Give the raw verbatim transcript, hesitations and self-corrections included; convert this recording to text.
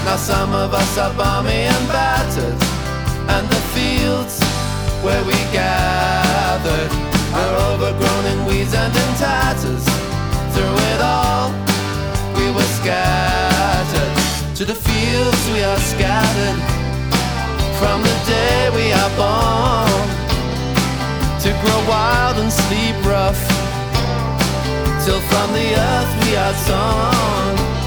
Now some of us are balmy and battered, and the fields where we gathered are overgrown in weeds and in tatters. Through it all, we were scattered. To the fields we are scattered, from the day we are born, to grow wild and sleep rough, till from the earth we are torn.